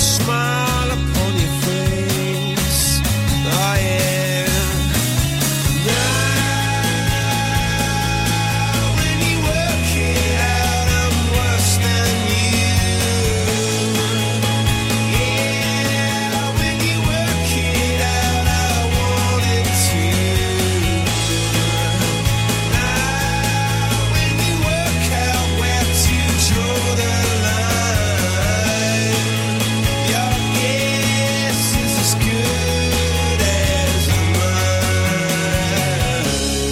smile upon your face. Oh yeah. Now when you work it out, I'm worse than you. Yeah, when you work it out, I wanted to. Now when you work out where to draw the line, your guess is as good as mine.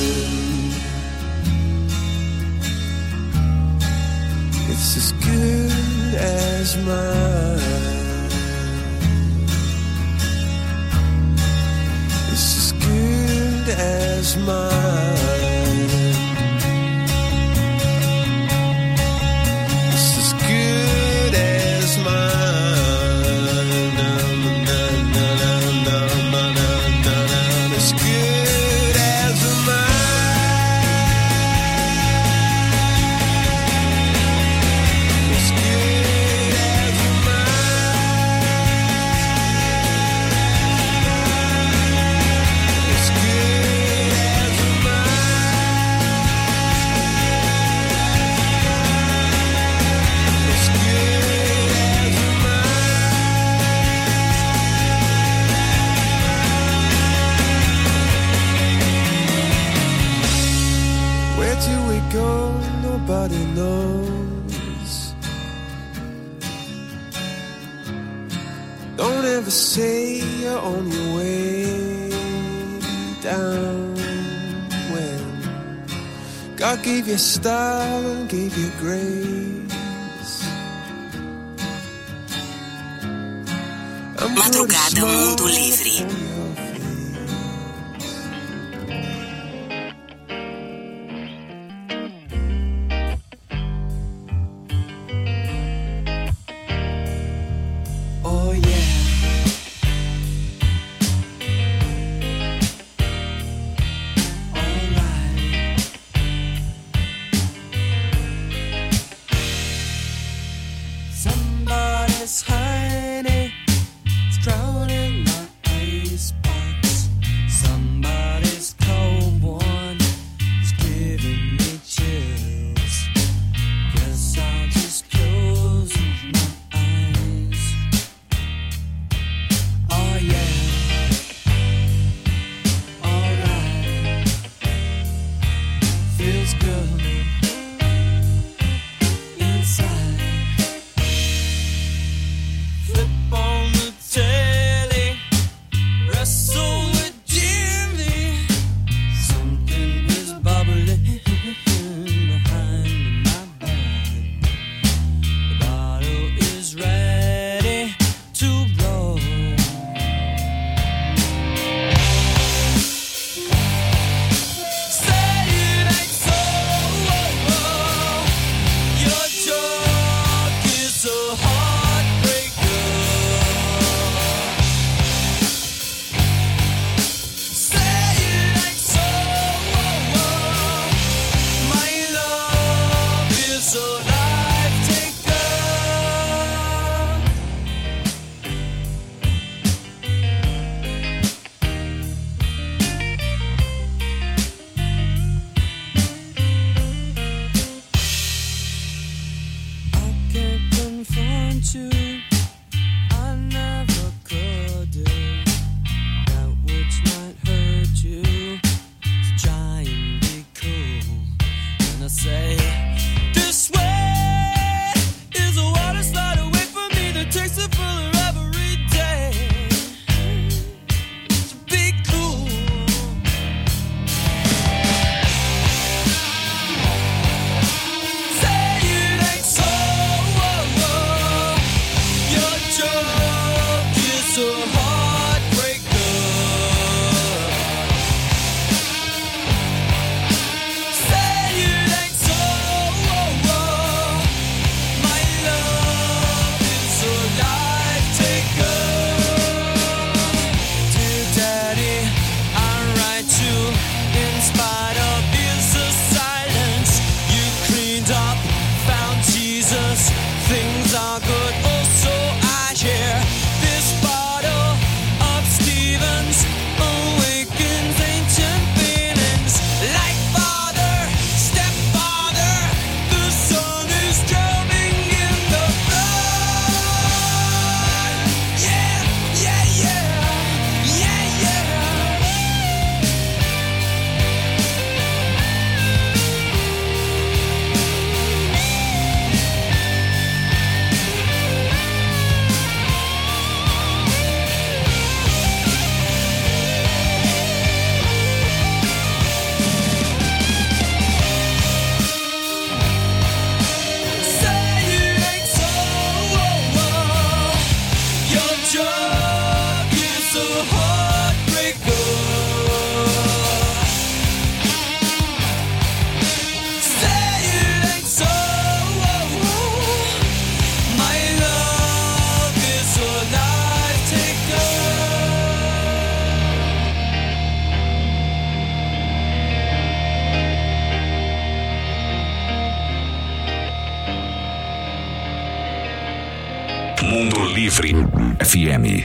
It's as good as mine. It's as good as mine. It's as good as mine. Na, na, na, na, na, na, na, na. As good as mine. As good as mine. As good as mine. As good as mine. Where do we go? Nobody knows. Don't ever say you're on your way down when God gave you style and gave you grace. I'm Madrugada Mundo Livre. Oh yeah. Alright. Somebody's honey is drowning my icebox. Somebody's cold one is giving me chills. Guess I'll just close my eyes. Oh yeah. Alright. Feels good inside. Flip on the telly, wrestle with Jimmy. Something is bubbling behind my back. The bottle is ready to blow. Say it ain't so. Your joke is a heartbreaker. Say it ain't so. My love is a life taker. I can't confront you. I never could do that which might hurt you. To try and be cool. And I say, this way is a water slide away from me that takes it fuller every day. To be cool. Say it ain't so. Your joke is a heartbreaker. Say it ain't so. Mundo Livre FM.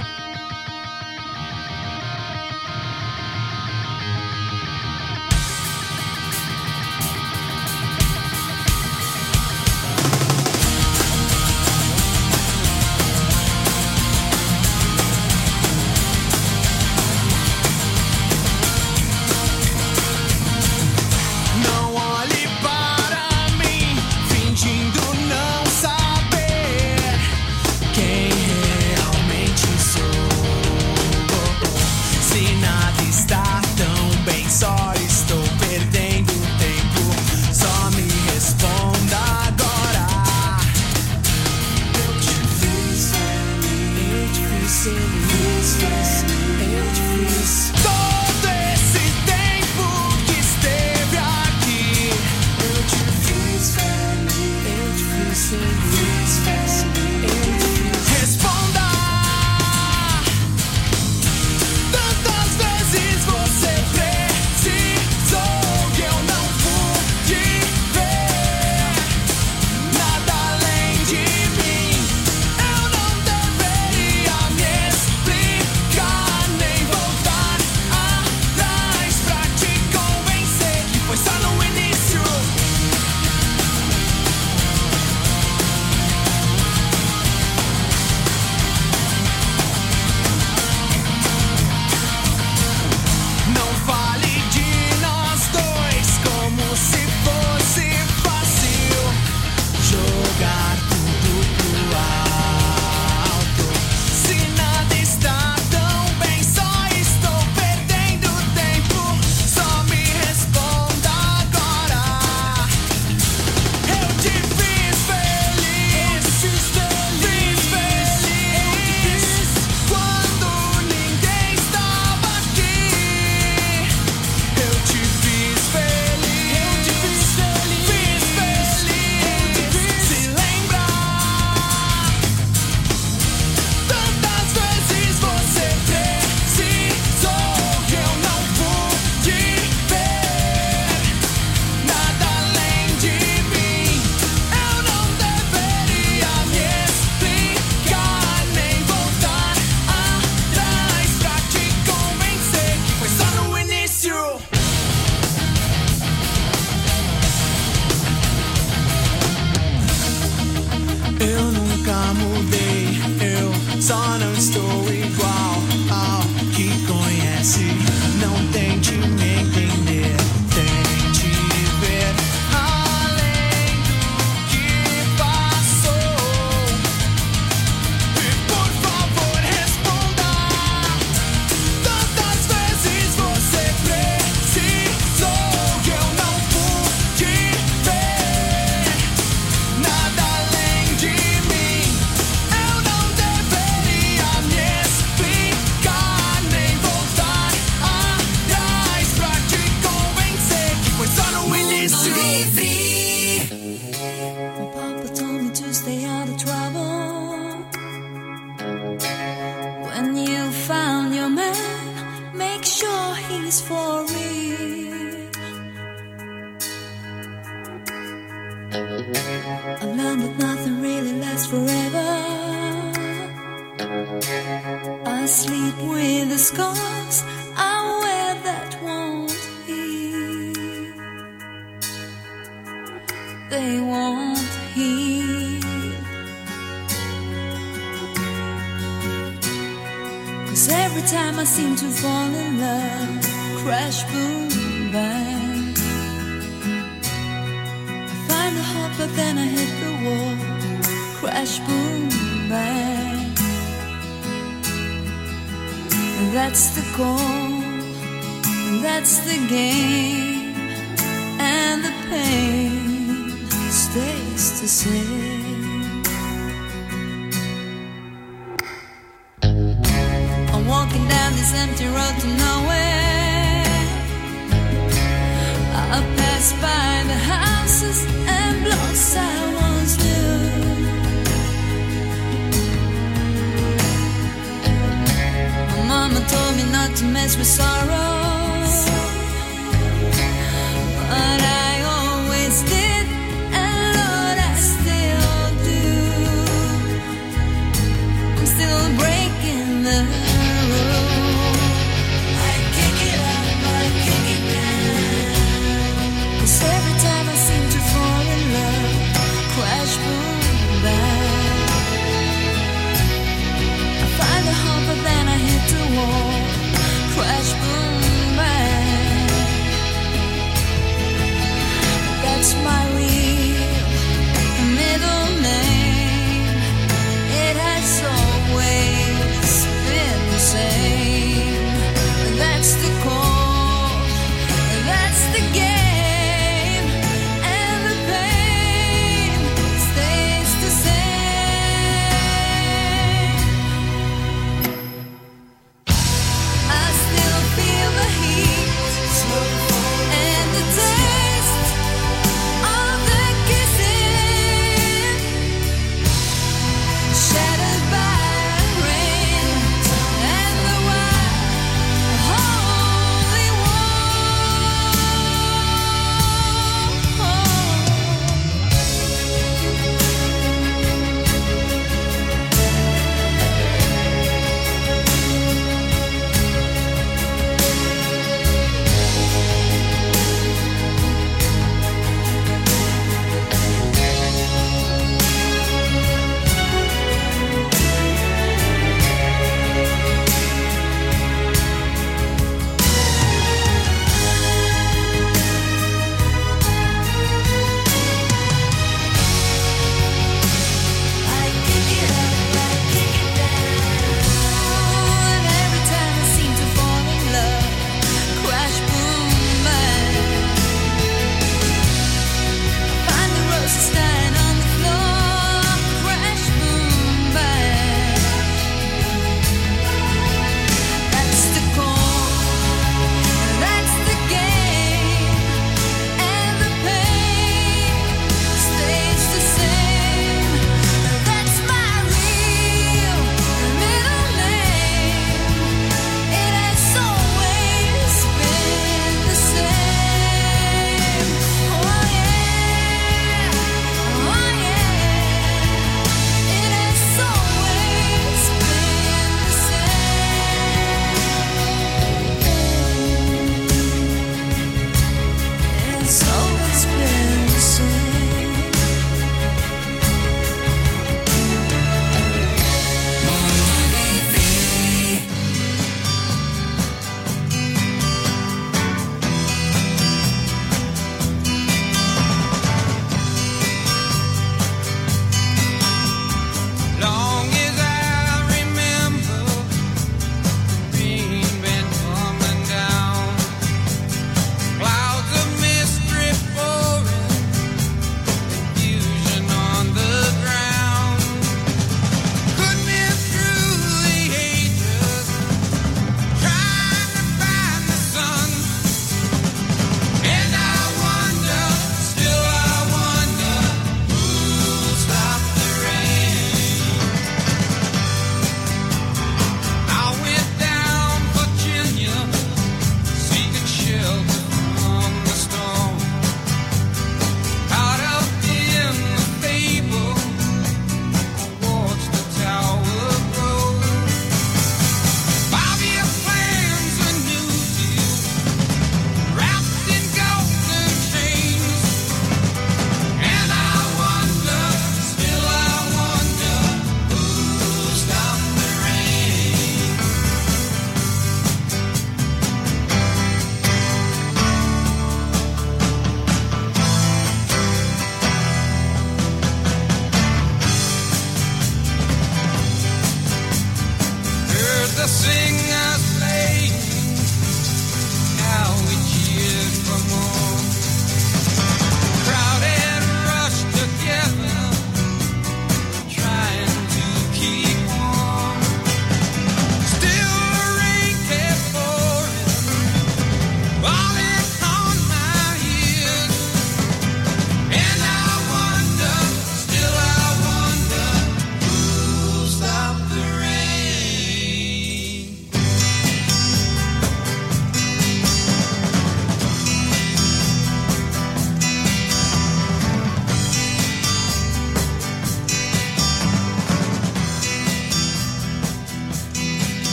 But I always did, and Lord, I still do. 'Cause every time I seem to fall in love, crash, boom, bang. I find the hope but then I hit the wall, crash, boom, bang. That's my real middle name. It has always been the same. That's the call, that's the game.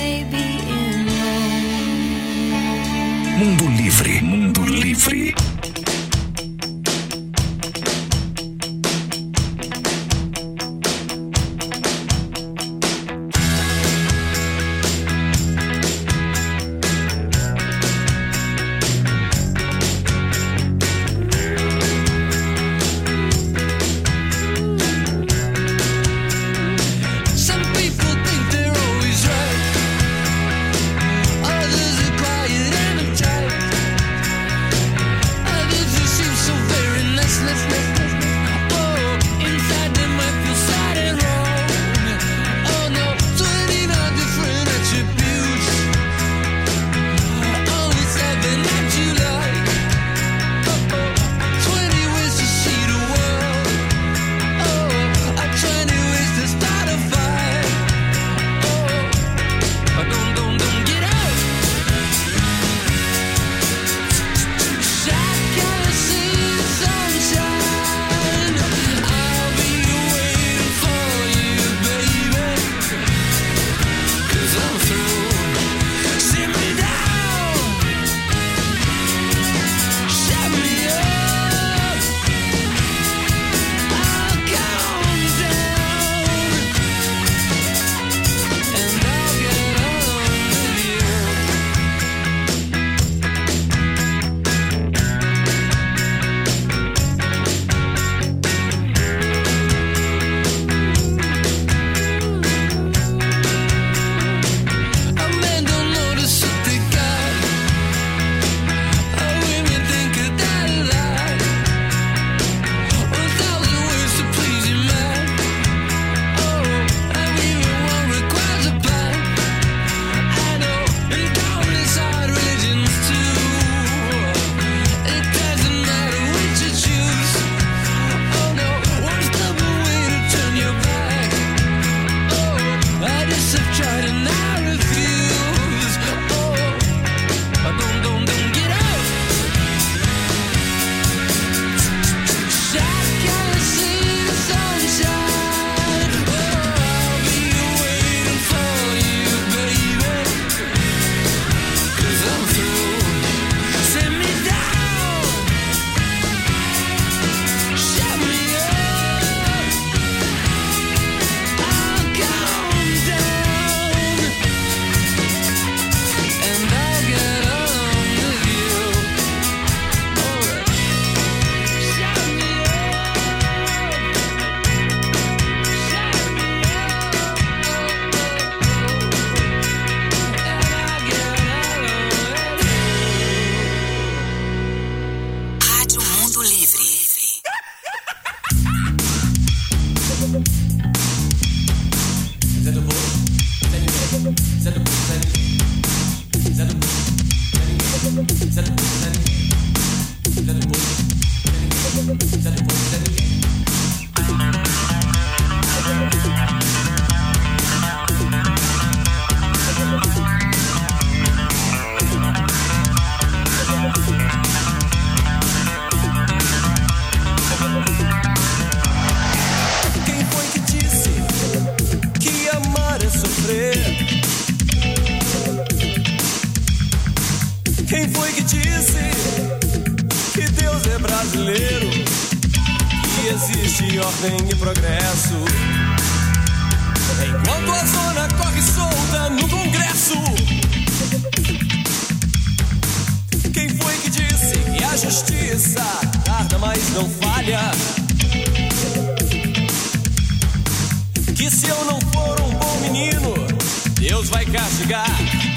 may be in Rome. Mundo Livre, Mundo Livre. Quem foi que disse que Deus é brasileiro, que existe ordem e progresso, enquanto a zona corre solta no Congresso? Quem foi que disse que a justiça tarda, mas não falha, que se eu não for um bom menino, Deus vai castigar?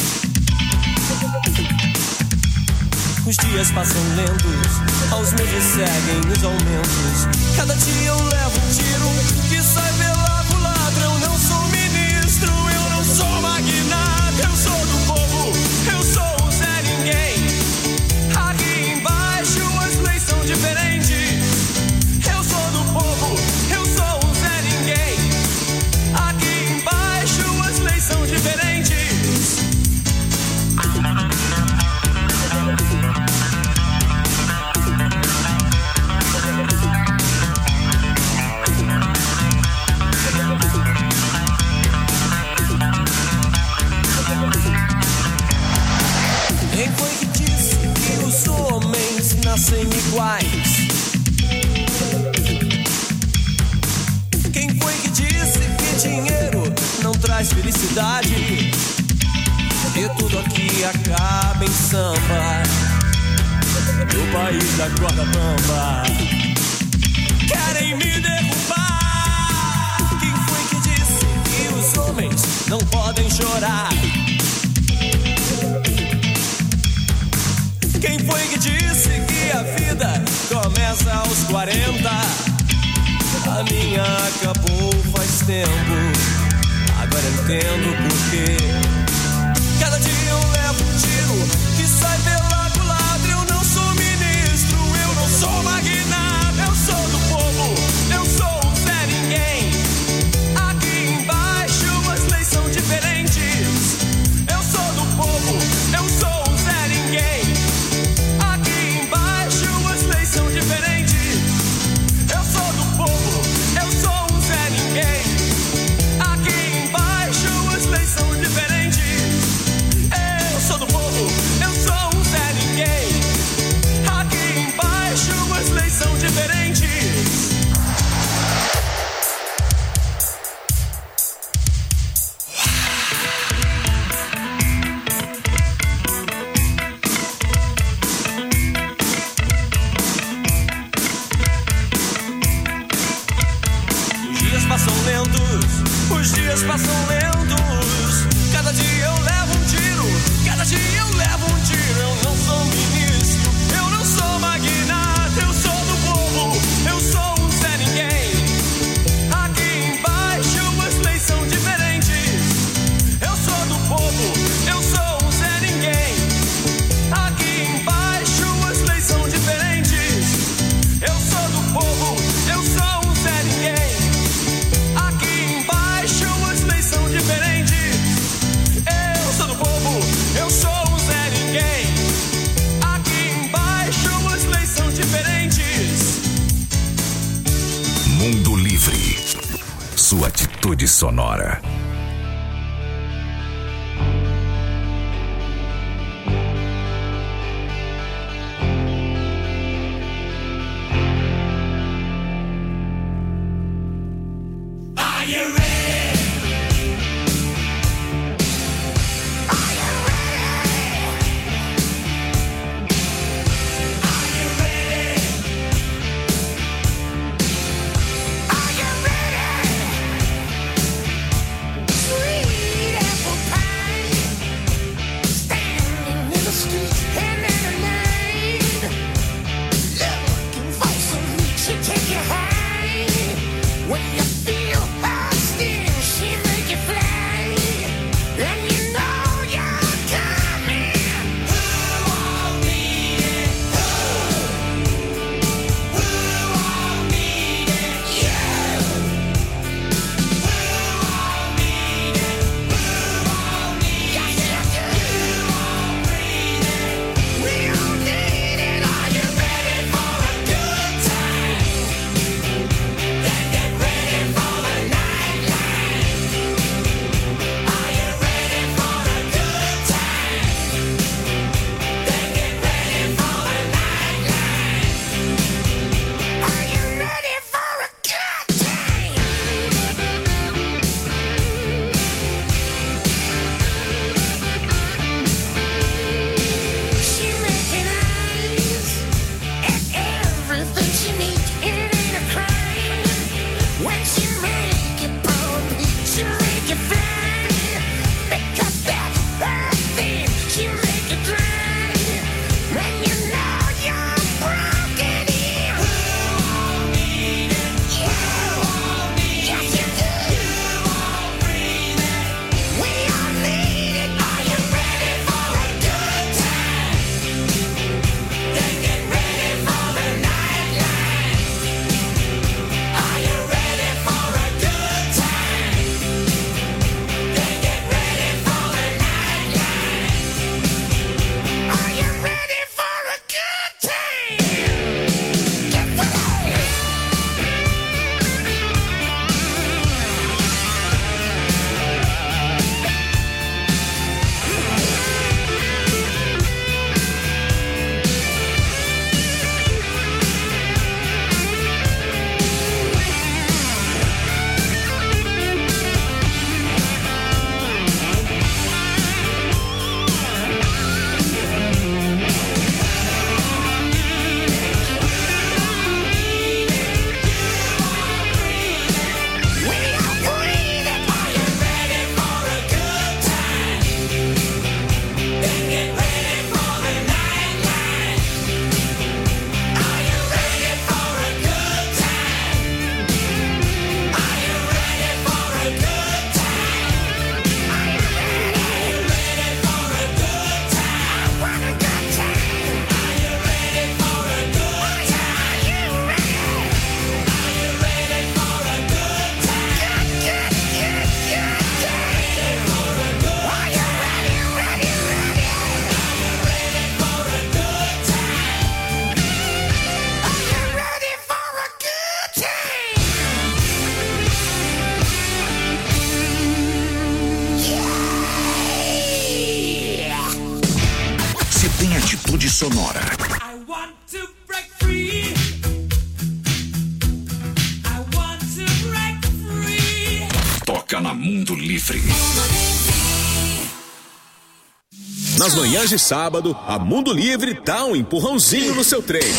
Os dias passam lentos, aos meses seguem os aumentos. Cada dia eu levo um tiro que sai pela culatra. Eu não sou ministro, eu não sou magnata. Eu sou do povo, eu sou o Zé Ninguém. Aqui embaixo as leis são diferentes. Eu sou do povo, eu sou o Zé Ninguém. Aqui embaixo as leis são diferentes. tudo aqui acaba em samba. No país da corda bamba. Querem me derrubar. Quem foi que disse que os homens não podem chorar? Quem foi que disse que a vida começa aos 40? A minha acabou faz tempo. Agora entendo por quê. Cada dia eu levo um tiro que sai pela culatra. Eu não sou ministro, eu não sou magnata. Eu sou do povo, eu sou um Zé Ninguém. Aqui embaixo as leis são diferentes. Eu sou do povo, eu sou um Zé Ninguém. Aqui embaixo as leis são diferentes. Eu sou do povo, eu sou um Zé Ninguém. Aqui embaixo as leis são diferentes. Eu sou do povo, eu sou um Zé Ninguém. Aqui embaixo as leis são diferentes. Os dias passam lentos, os dias passam lentos. Cada dia eu levo um tiro, cada dia eu levo um tiro. Eu não sou ministro, eu não sou magnata. Eu sou do povo, eu sou um Zé Ninguém. Aqui embaixo as leis são diferentes. Eu sou do povo, eu sou um Zé Ninguém. Aqui embaixo as leis são diferentes. Eu sou do povo, eu sou um Zé Ninguém. Aqui embaixo as leis são diferentes. Eu sou do povo, eu sou um Zé Ninguém. Aqui embaixo as leis são diferentes. Mundo Livre. Sua atitude sonora. sonora. I want to break free. I want to break free. Toca na Mundo Livre. Nas manhãs de sábado, a Mundo Livre dá um empurrãozinho no seu treino.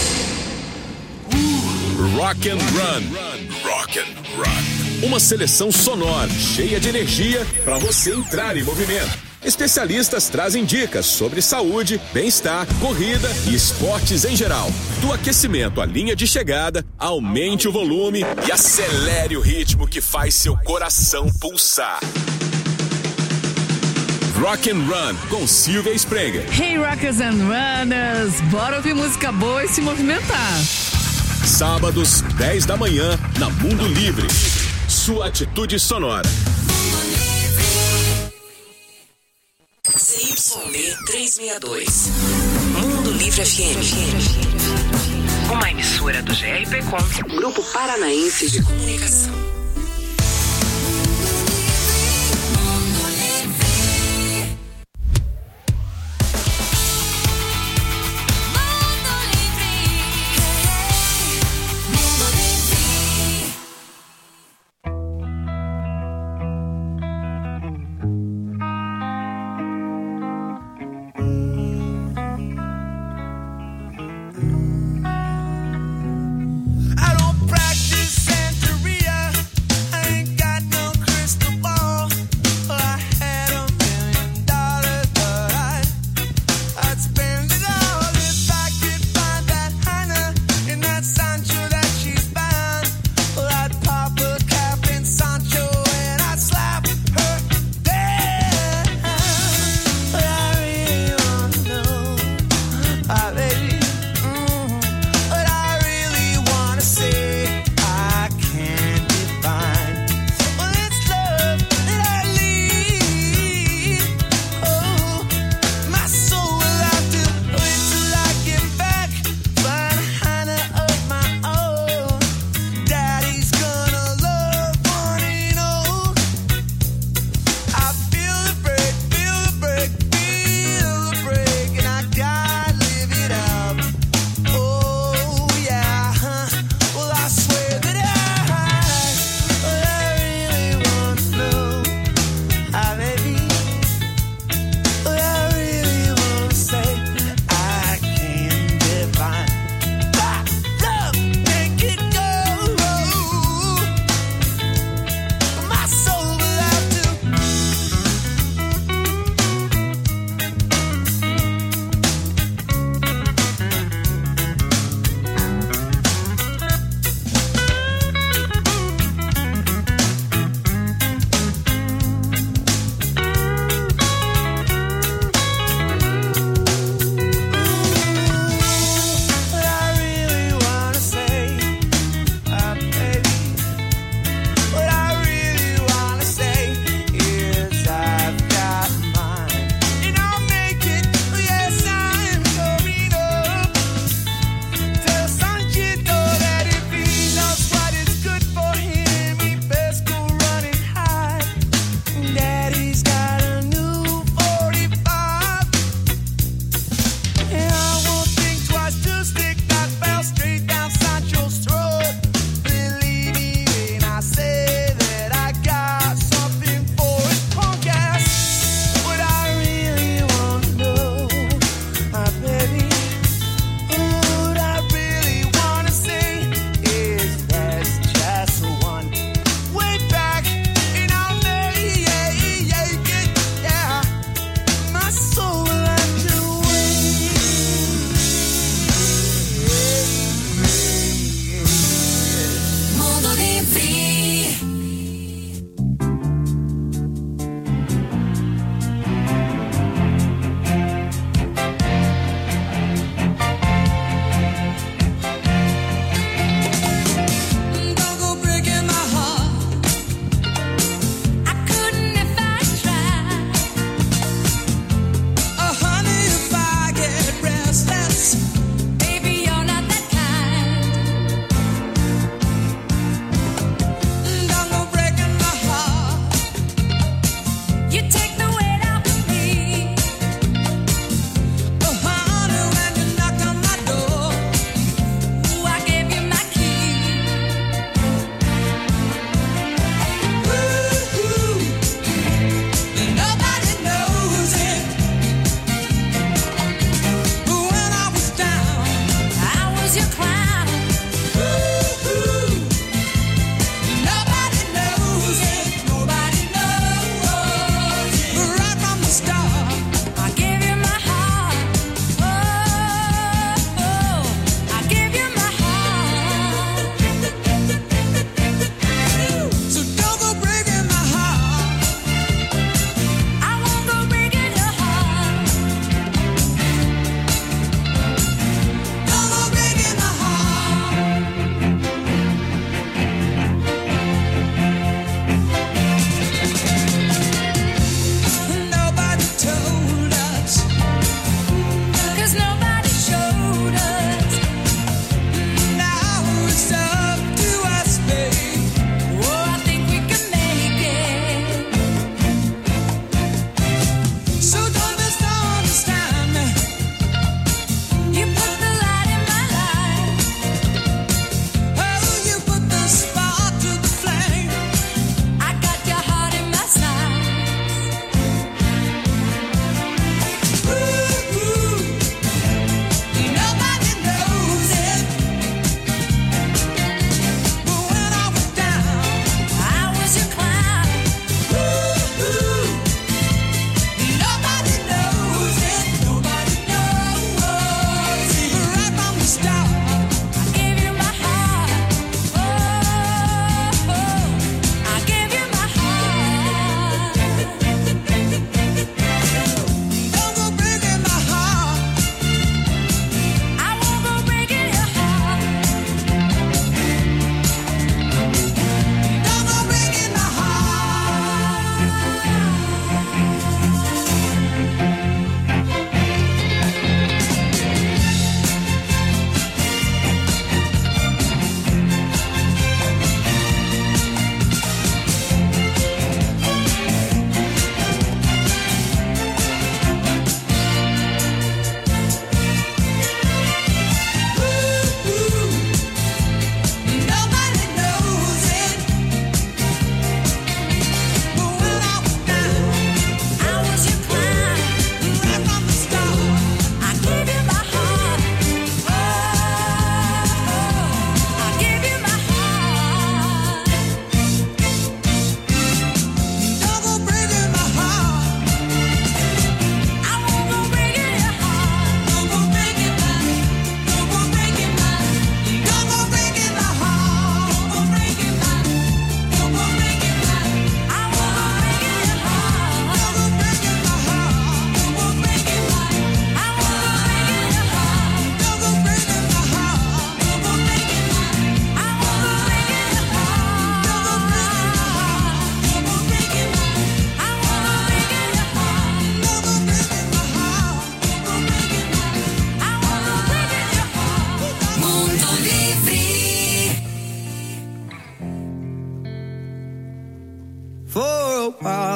Rock and Run. Rock and Run. Uma seleção sonora, cheia de energia para você entrar em movimento. Especialistas trazem dicas sobre saúde, bem-estar, corrida e esportes em geral. Do aquecimento à linha de chegada, aumente o volume e acelere o ritmo que faz seu coração pulsar. Rock and Run com Silvia Sprenger. Hey Rockers and Runners, bora ouvir música boa e se movimentar. Sábados, 10 da manhã, na Mundo Livre. Sua atitude sonora. CYB 362. Mundo Livre FM. Uma emissora do GRPcom, Grupo Paranaense de Comunicação. I don't practice Santeria.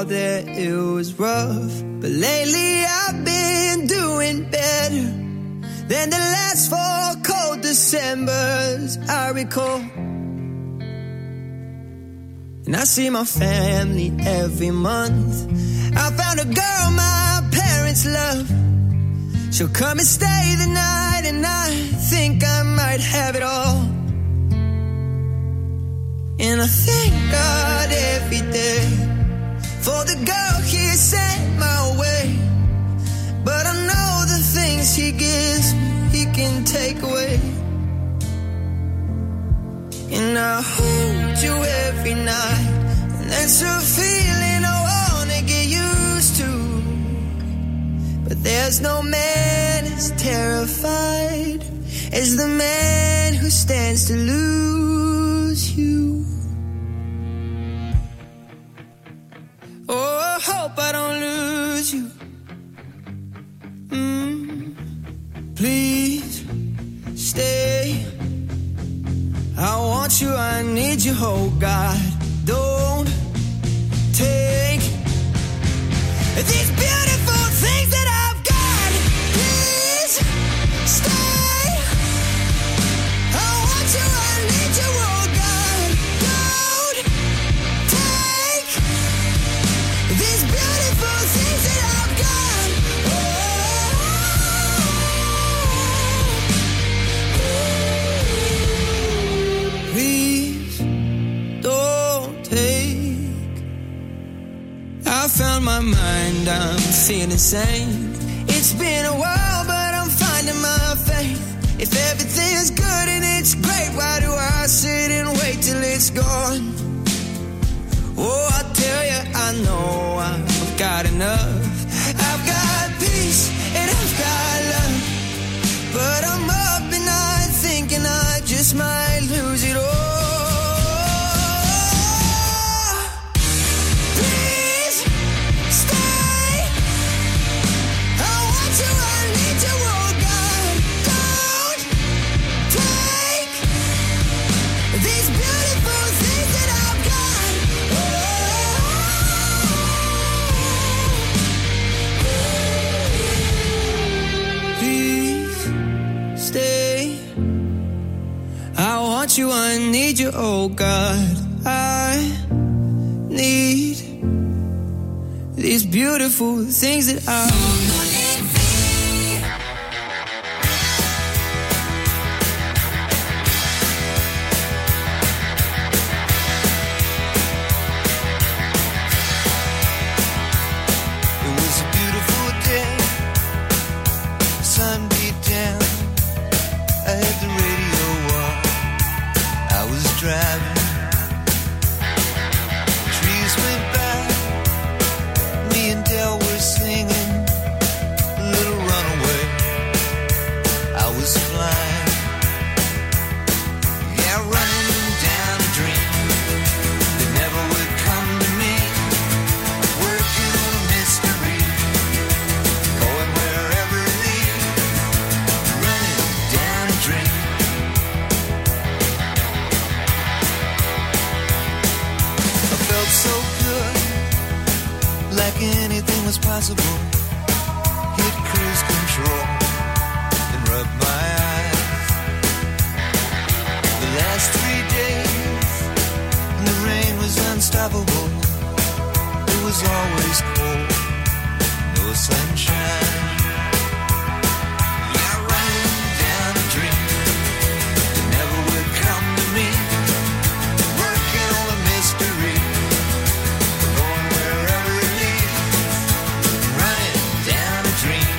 that it was rough, but lately I've been doing better than the last 4 cold Decembers I recall. And I see my family every month. I found a girl my parents love. She'll come and stay the night, and I think I might have it all. And I thank God every day for the girl He sent my way. But I know the things He gives me, He can take away. And I hold you every night, and that's a feeling I wanna get used to. But there's no man as terrified as the man who stands to lose you. Oh, I hope I don't lose you. Please stay. I want you, I need you, oh God. Don't take these beautiful things that I've got. Please stay. I want you, I need you, oh God. Don't take these beautiful things that I've got. Please don't take. I found my mind, I'm feeling sane. It's been a while, but I'm finding my faith. If everything's good and it's great, why do I sit and wait till it's gone? Oh, I tell you, I know I've got enough. I've got peace and I've got love, but I'm up at night thinking I just might lose it all. Please stay. I want you, I need you, oh God. Don't take these beautiful things that I've got. Please stay. I want you, I need you, oh God. I need these beautiful things that I. It was a beautiful day, sun beat down. I had the radio on, I was driving. Trees went by, me and Del were singing a little runaway. I was flying, yeah, running down a dream that never would come to me. Working on a mystery, going wherever it leads. Running down a dream. I felt so good, like anything was possible. Hit cruise control and rubbed my eyes. The last 3 days, and the rain was unstoppable. It was always cold, no sunshine. Yeah, running down a dream that never would come to me. Working on a mystery, going wherever it leads. Running down a dream.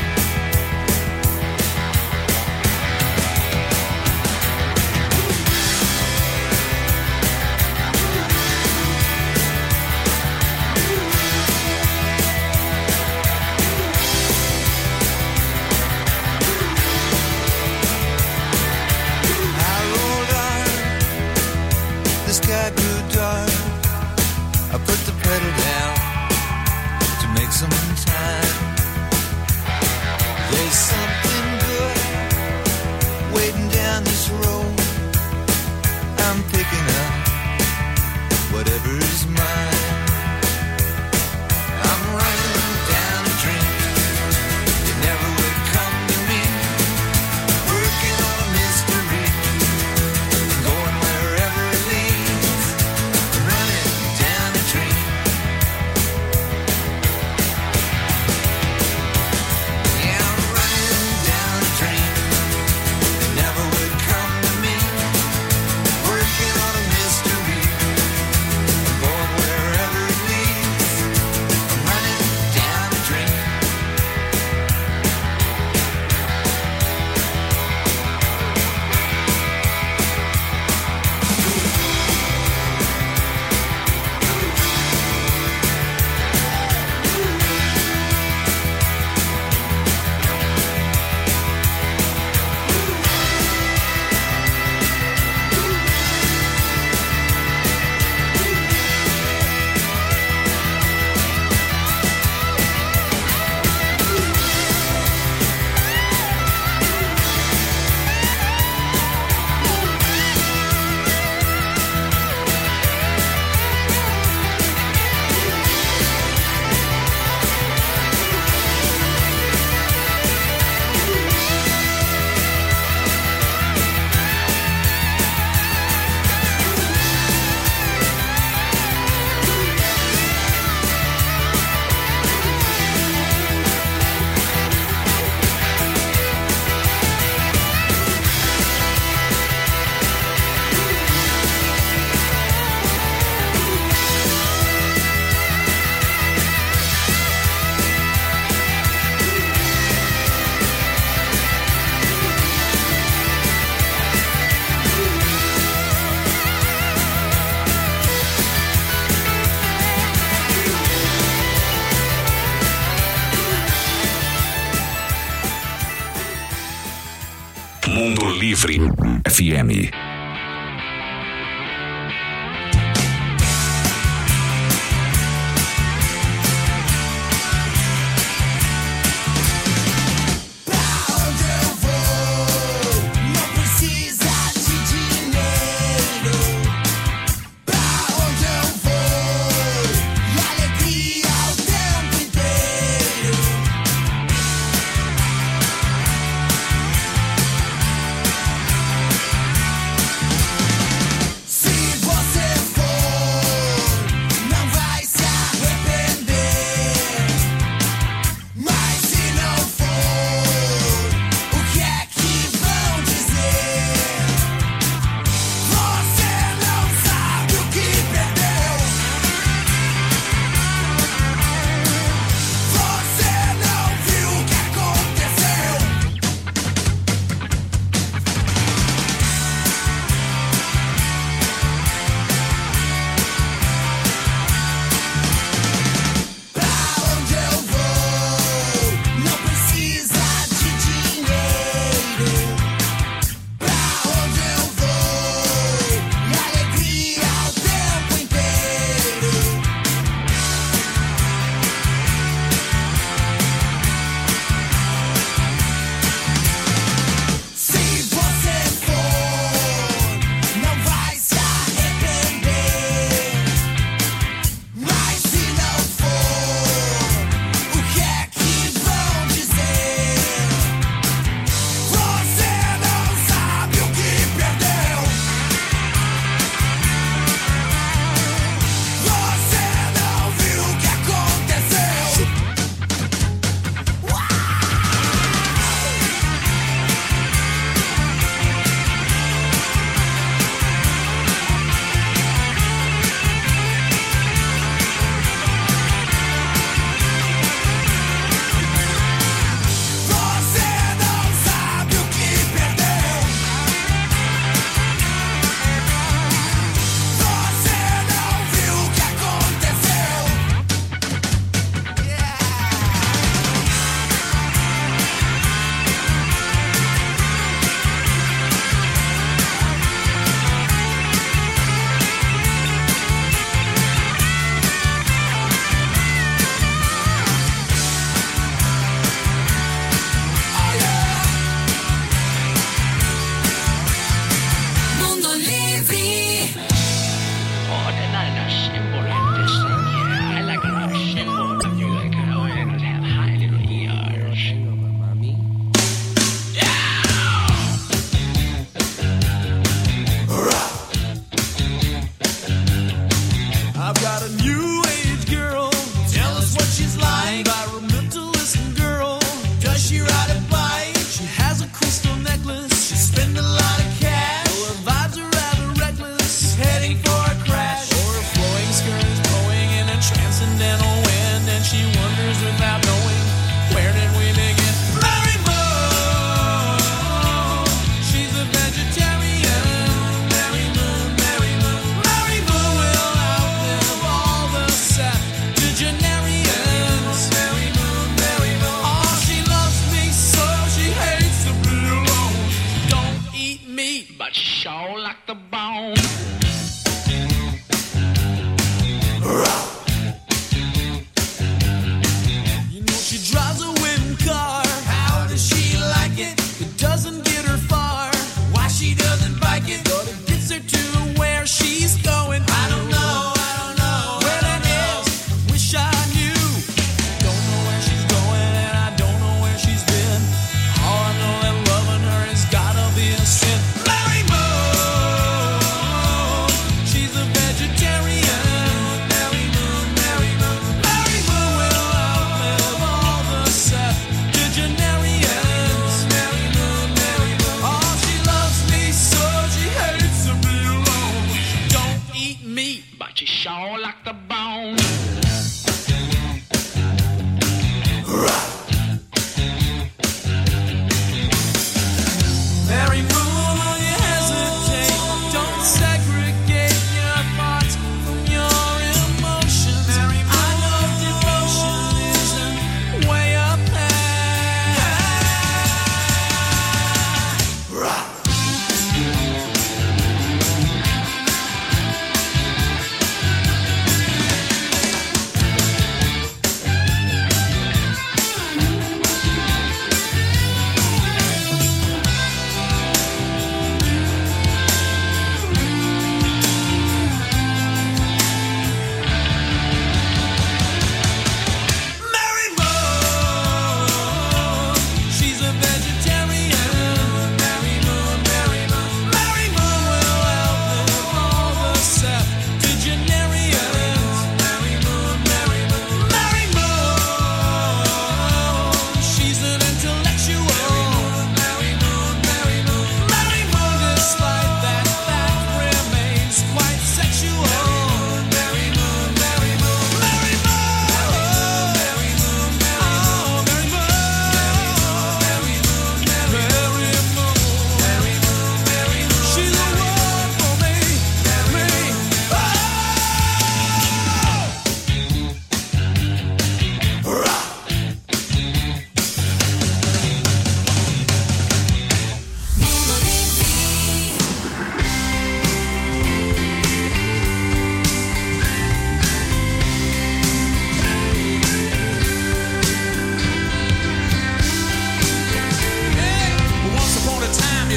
Mundo Livre FM.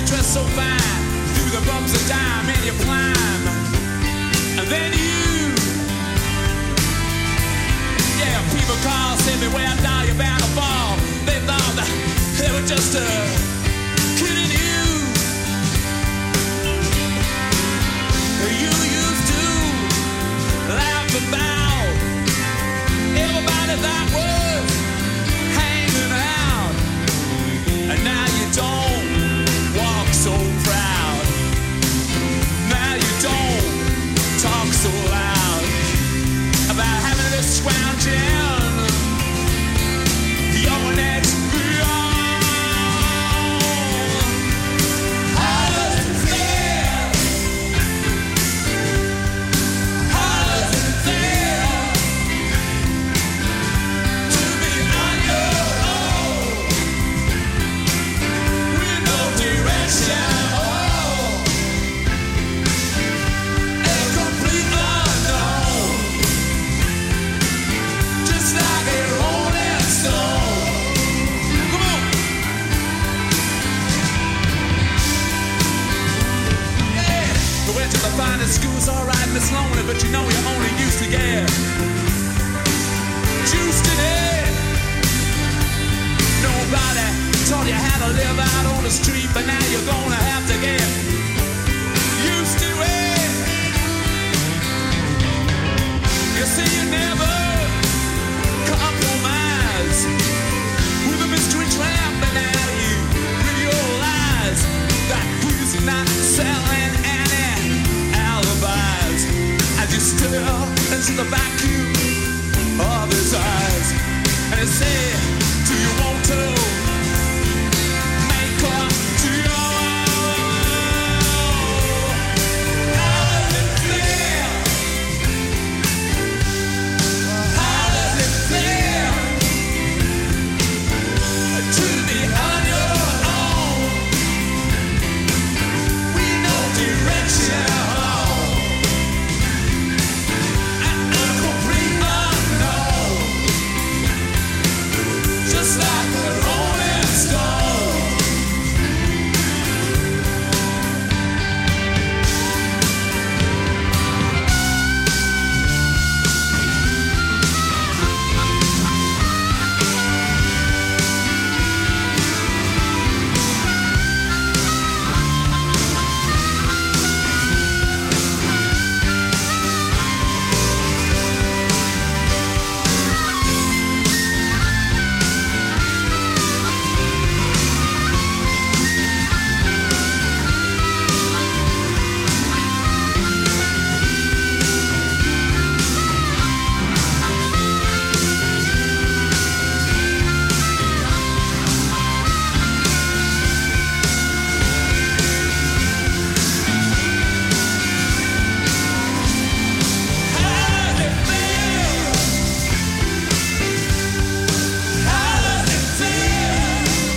you dress so fine, through the bumps of time and you climb. And then yeah, people call, say beware, now you're bound to fall. They thought that they were just kidding you. You used to laugh about everybody that was hanging out, and now you don't walk so proud. Now you don't talk so loud about having this scrounging your next beyond. How does it feel? How does it feel to be on your own with no direction? A complete unknown, just like a rolling stone. Come on. Yeah. We went to the finest schools, alright, Miss Lonely, but you know you only used to get juiced in it. Nobody taught you how to live out on the street, but now you're gonna have to get